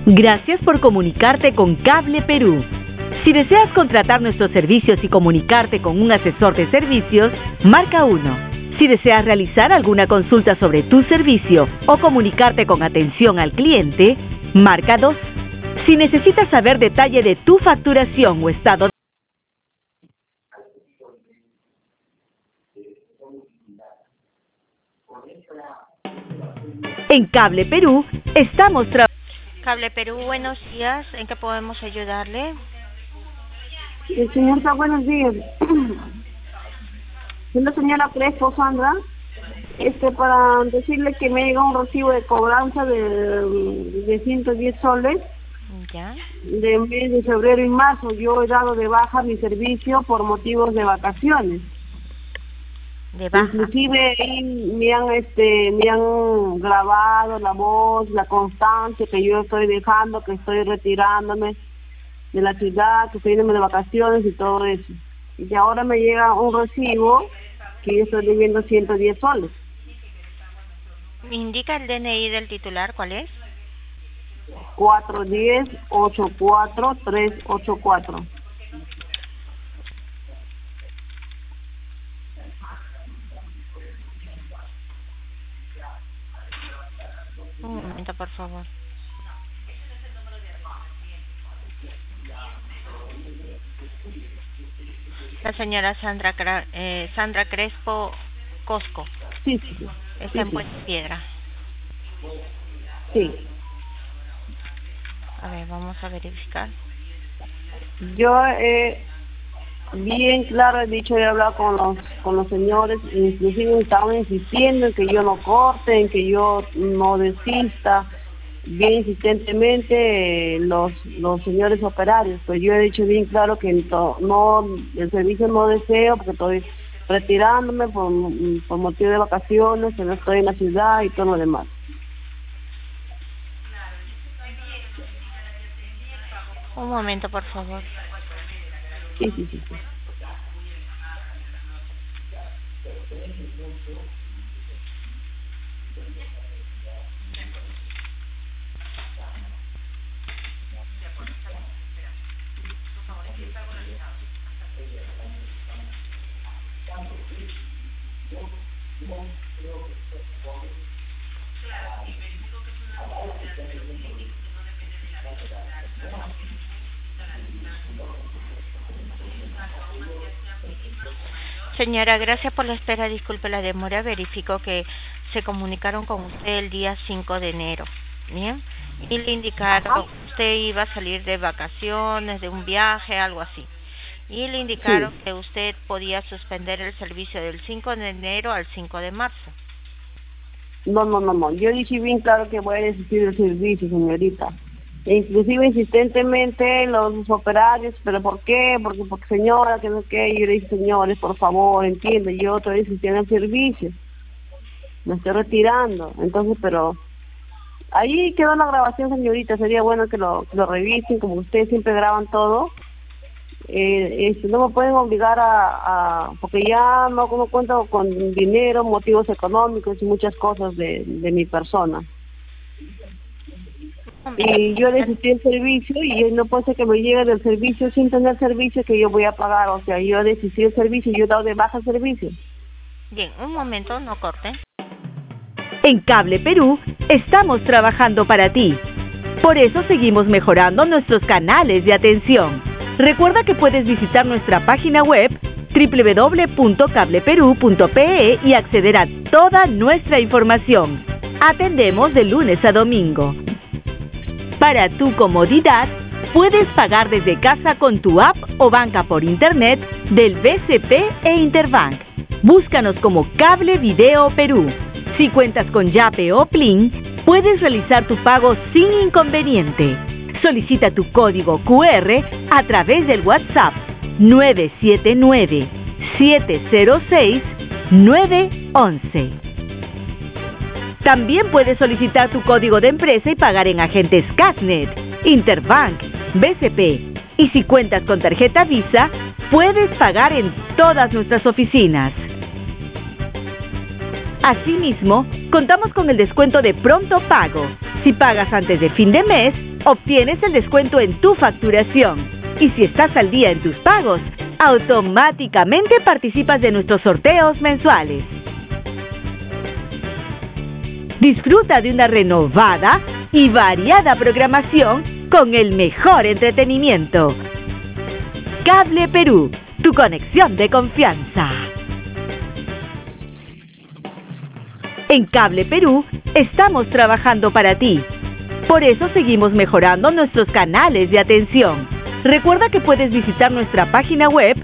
Gracias por comunicarte con Cable Perú. Si deseas contratar nuestros servicios y comunicarte con un asesor de servicios, marca 1. Si deseas realizar alguna consulta sobre tu servicio o comunicarte con atención al cliente, marca 2. Si necesitas saber detalle de tu facturación o estado en Cable Perú, estamos trabajando. Cable Perú, buenos días. ¿En qué podemos ayudarle? Señorita, buenos días. Soy la señora Crespo, Sandra. Para decirle que me llega un recibo de cobranza de 110 soles. Ya. De mes de febrero y marzo. Yo he dado de baja mi servicio por motivos de vacaciones. De baja. Inclusive me han grabado la voz, la constancia que yo estoy dejando, que estoy retirándome de la ciudad, que estoy yéndome de vacaciones y todo eso. Y ahora me llega un recibo que yo estoy debiendo 110 soles. ¿Me indica el DNI del titular? ¿Cuál es? 410-84384. Un momento, por favor. La señora Sandra Crespo Cosco. Sí. Está en Puente Piedra. Sí. A ver, vamos a verificar. Yo bien claro he dicho, he hablado con los señores, inclusive estaban insistiendo en que yo no corte, en que yo no desista, bien insistentemente los señores operarios. Pues yo he dicho bien claro que no, el servicio no deseo porque estoy retirándome por motivo de vacaciones, que no estoy en la ciudad y todo lo demás. Un momento, por favor. Sí. Señora, gracias por la espera. Disculpe la demora. Verifico que se comunicaron con usted el día 5 de enero. ¿Bien? Y le indicaron, usted iba a salir de vacaciones, de un viaje, algo así. Y le indicaron que usted podía suspender el servicio del 5 de enero al 5 de marzo. No. Yo dije bien claro que voy a desistir del servicio, señorita. E inclusive insistentemente los operarios, ¿pero por qué? Porque señora, que no es que yo le dije, señores, por favor, entiende, yo estoy desistiendo del servicio. Me estoy retirando. Entonces, pero ahí quedó la grabación, señorita. Sería bueno que lo revisen, como ustedes siempre graban todo. No me pueden obligar porque ya no cuento con dinero, motivos económicos y muchas cosas de mi persona. Y yo desistí el servicio y no puede ser que me llegue del servicio sin tener servicio que yo voy a pagar. O sea, yo desistí el servicio y yo he dado de baja el servicio. Bien, un momento, no corte. En Cable Perú, estamos trabajando para ti. Por eso seguimos mejorando nuestros canales de atención. Recuerda que puedes visitar nuestra página web www.cableperú.pe y acceder a toda nuestra información. Atendemos de lunes a domingo. Para tu comodidad, puedes pagar desde casa con tu app o banca por internet del BCP e Interbank. Búscanos como Cable Video Perú. Si cuentas con Yape o Plin, puedes realizar tu pago sin inconveniente. Solicita tu código QR a través del WhatsApp 979-706-911. También puedes solicitar tu código de empresa y pagar en agentes Casnet, Interbank, BCP. Y si cuentas con tarjeta Visa, puedes pagar en todas nuestras oficinas. Asimismo, contamos con el descuento de Pronto Pago. Si pagas antes de fin de mes, obtienes el descuento en tu facturación. Y si estás al día en tus pagos, automáticamente participas de nuestros sorteos mensuales. Disfruta de una renovada y variada programación con el mejor entretenimiento. Cable Perú, tu conexión de confianza. En Cable Perú estamos trabajando para ti. Por eso seguimos mejorando nuestros canales de atención. Recuerda que puedes visitar nuestra página web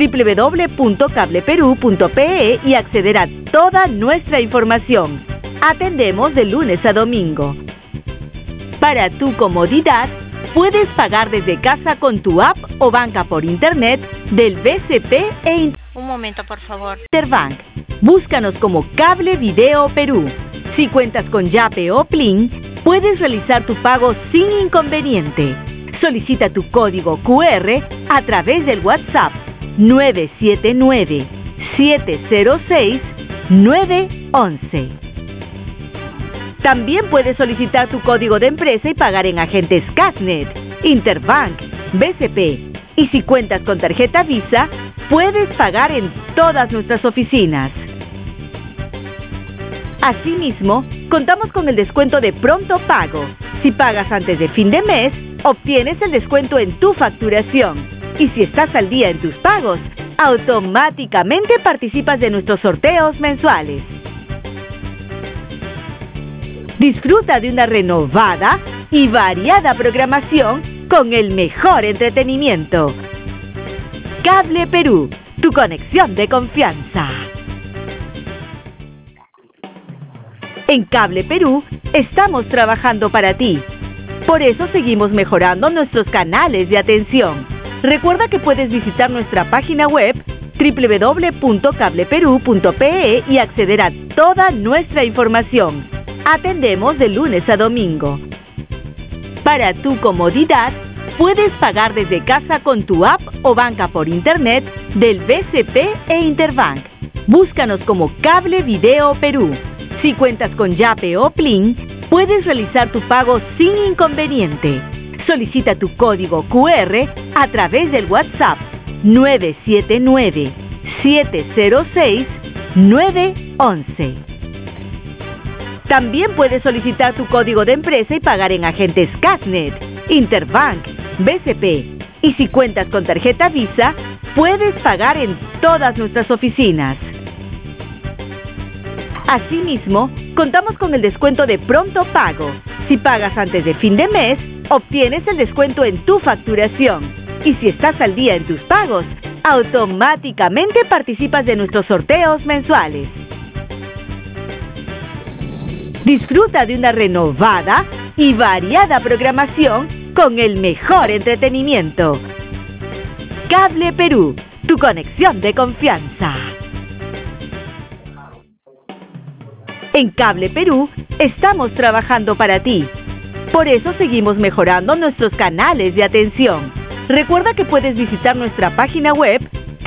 www.cableperú.pe y acceder a toda nuestra información. Atendemos de lunes a domingo. Para tu comodidad, puedes pagar desde casa con tu app o banca por internet del BCP e Un momento, por favor. Interbank. Búscanos como Cable Video Perú. Si cuentas con Yape o Plin, puedes realizar tu pago sin inconveniente. Solicita tu código QR a través del WhatsApp 979-706-911. También puedes solicitar tu código de empresa y pagar en agentes Casnet, Interbank, BCP. Y si cuentas con tarjeta Visa, puedes pagar en todas nuestras oficinas. Asimismo, contamos con el descuento de pronto pago. Si pagas antes de fin de mes, obtienes el descuento en tu facturación. Y si estás al día en tus pagos, automáticamente participas de nuestros sorteos mensuales. Disfruta de una renovada y variada programación con el mejor entretenimiento. Cable Perú, tu conexión de confianza. En Cable Perú estamos trabajando para ti. Por eso seguimos mejorando nuestros canales de atención. Recuerda que puedes visitar nuestra página web www.cableperú.pe y acceder a toda nuestra información. Atendemos de lunes a domingo. Para tu comodidad, puedes pagar desde casa con tu app o banca por internet del BCP e Interbank. Búscanos como Cable Video Perú. Si cuentas con Yape o Plin, puedes realizar tu pago sin inconveniente. Solicita tu código QR a través del WhatsApp 979-706-911. También puedes solicitar tu código de empresa y pagar en agentes Casnet, Interbank, BCP. Y si cuentas con tarjeta Visa, puedes pagar en todas nuestras oficinas. Asimismo, contamos con el descuento de pronto pago. Si pagas antes de fin de mes, obtienes el descuento en tu facturación. Y si estás al día en tus pagos, automáticamente participas de nuestros sorteos mensuales. Disfruta de una renovada y variada programación con el mejor entretenimiento. Cable Perú, tu conexión de confianza. En Cable Perú estamos trabajando para ti. Por eso seguimos mejorando nuestros canales de atención. Recuerda que puedes visitar nuestra página web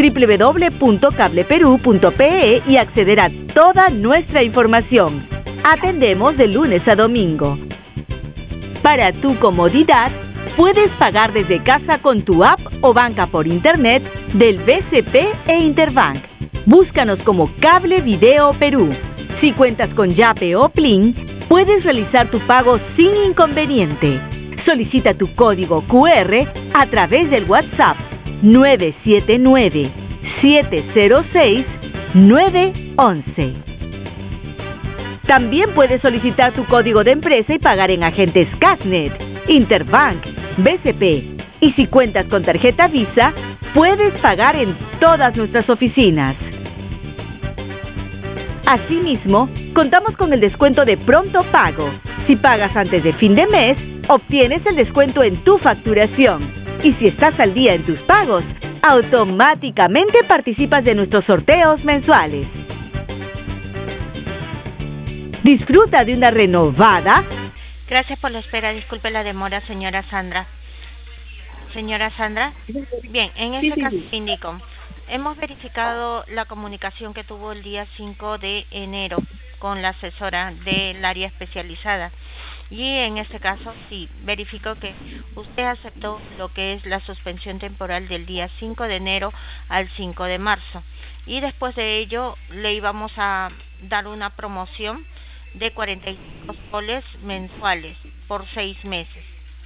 www.cableperú.pe y acceder a toda nuestra información. Atendemos de lunes a domingo. Para tu comodidad, puedes pagar desde casa con tu app o banca por internet del BCP e Interbank. Búscanos como Cable Video Perú. Si cuentas con Yape o Plin, puedes realizar tu pago sin inconveniente. Solicita tu código QR a través del WhatsApp 979-706-911. También puedes solicitar tu código de empresa y pagar en agentes Casnet, Interbank, BCP. Y si cuentas con tarjeta Visa, puedes pagar en todas nuestras oficinas. Asimismo, contamos con el descuento de pronto pago. Si pagas antes de fin de mes, obtienes el descuento en tu facturación. Y si estás al día en tus pagos, automáticamente participas de nuestros sorteos mensuales. Disfruta de una renovada. Gracias por la espera. Disculpe la demora, señora Sandra. Señora Sandra. Bien, en este caso indico. Hemos verificado la comunicación que tuvo el día 5 de enero con la asesora del área especializada. Y en este caso, sí, verifico que usted aceptó lo que es la suspensión temporal del día 5 de enero al 5 de marzo. Y después de ello, le íbamos a dar una promoción de 45 soles mensuales por 6 meses.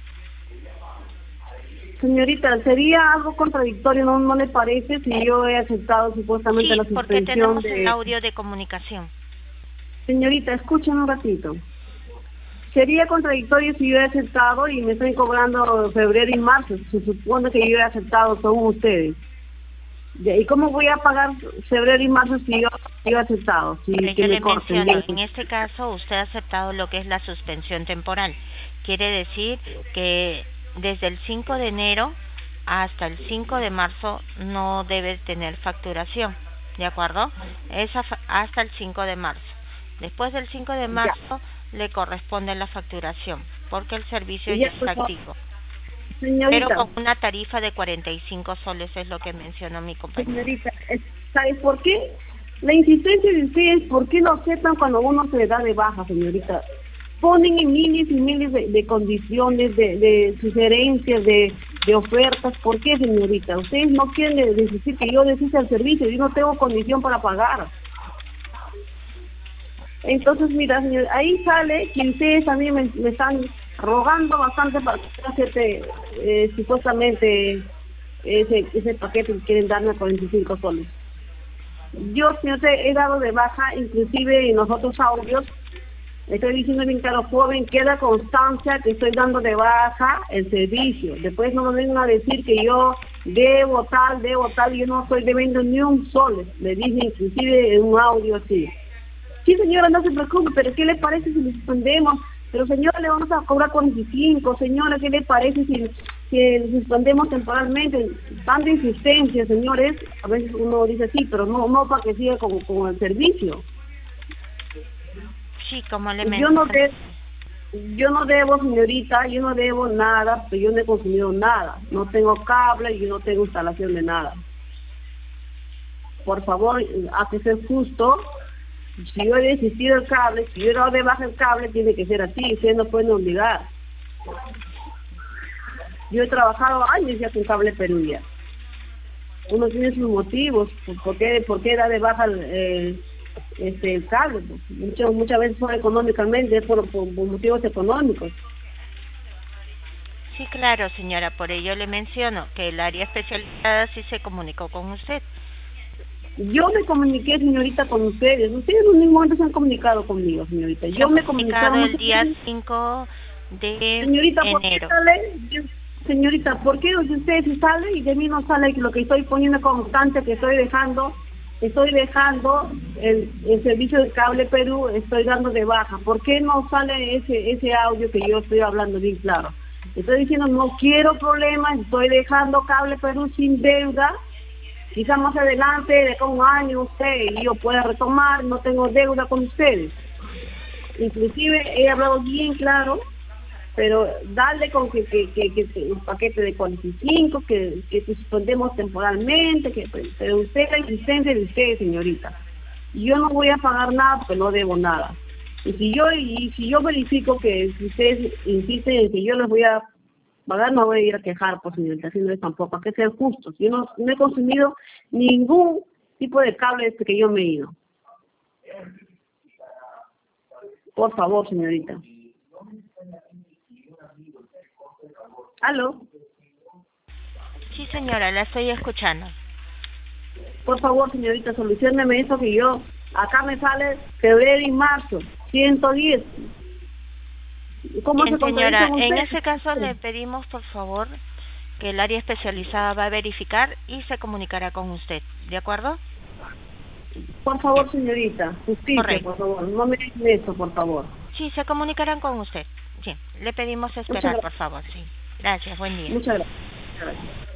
Señorita, sería algo contradictorio, ¿no le parece? Si yo he aceptado supuestamente Sí, la porque suspensión tenemos el audio de comunicación. Señorita, escúchame un ratito. Sería contradictorio si yo he aceptado y me estoy cobrando febrero y marzo. Se supone que yo he aceptado según ustedes. ¿Y cómo voy a pagar febrero y marzo si yo he aceptado? Si Pero que yo me le corten. menciono, en este caso usted ha aceptado lo que es la suspensión temporal. Quiere decir que desde el 5 de enero hasta el 5 de marzo no debe tener facturación, ¿de acuerdo? Hasta el 5 de marzo. Después del 5 de marzo le corresponde la facturación, porque el servicio ya está activo. Señorita, pero con una tarifa de 45 soles es lo que mencionó mi compañera. Señorita, ¿sabes por qué? La insistencia de ustedes, ¿por qué no aceptan cuando uno se le da de baja, señorita? Ponen en miles y miles de condiciones, de sugerencias, de ofertas. ¿Por qué, señorita? Ustedes no quieren decir que yo desista el servicio, yo no tengo condición para pagar. Entonces, mira, señor, ahí sale que ustedes también me están rogando bastante para hacerte supuestamente ese paquete que quieren darme a 45 soles. Yo, señor, te he dado de baja, inclusive en los otros audios, estoy diciendo bien claro, joven, queda constancia que estoy dando de baja el servicio. Después no me vengan a decir que yo debo tal, yo no estoy debiendo ni un sol. Le dije inclusive en un audio así. Sí, señora, no se preocupe, pero ¿qué le parece si le suspendemos? Pero señora, le vamos a cobrar 45, señora, ¿qué le parece si le suspendemos temporalmente? Tanta insistencia, señores, a veces uno dice sí, pero no para que siga con el servicio. Sí, como le mencioné. Yo no debo, señorita, yo no debo nada, pero yo no he consumido nada. No tengo cable y yo no tengo instalación de nada. Por favor, hay que ser justo. Si yo he desistido el cable, si yo he dado de baja el cable, tiene que ser así, ustedes no pueden obligar. Yo he trabajado años ya con Cable Perú ya. Uno tiene sus motivos, ¿por qué da de baja el cable? Muchas veces son económicamente, por motivos económicos. Sí, claro, señora, por ello le menciono que el área especializada sí se comunicó con usted. Yo me comuniqué, señorita, con ustedes. Ustedes en ningún momento se han comunicado conmigo, señorita. Yo me comuniqué el día 5 de señorita, enero. ¿por qué sale? Señorita, ¿por qué de ustedes se sale y de mí no sale? Que lo que estoy poniendo constante, que estoy dejando el servicio de Cable Perú, estoy dando de baja. ¿Por qué no sale ese audio que yo estoy hablando bien claro? Estoy diciendo, no quiero problemas, estoy dejando Cable Perú sin deuda. Quizá más adelante, de acá un año, usted y yo pueda retomar, no tengo deuda con ustedes. Inclusive he hablado bien claro, pero darle con que un paquete de 45, que suspendemos temporalmente, pero usted, la insistencia de usted, señorita. Yo no voy a pagar nada porque no debo nada. Y si yo verifico que si ustedes insisten en que yo les voy a pagar, no voy a ir a quejar, por señorita, si no es tampoco, hay que ser justos. Yo no he consumido ningún tipo de cable desde que yo me he ido. Por favor, señorita. ¿Aló? Sí, señora, la estoy escuchando. Por favor, señorita, solucióneme eso que yo, acá me sale febrero y marzo, 110. ¿Cómo Bien, se señora, contradicen en ustedes? ese caso le pedimos, por favor, que el área especializada va a verificar y se comunicará con usted, ¿de acuerdo? Por favor, señorita, justicia, Correcto. por favor, no me digan eso, por favor. Sí, se comunicarán con usted. Sí, le pedimos esperar, por favor, sí. Gracias, buen día. Muchas gracias.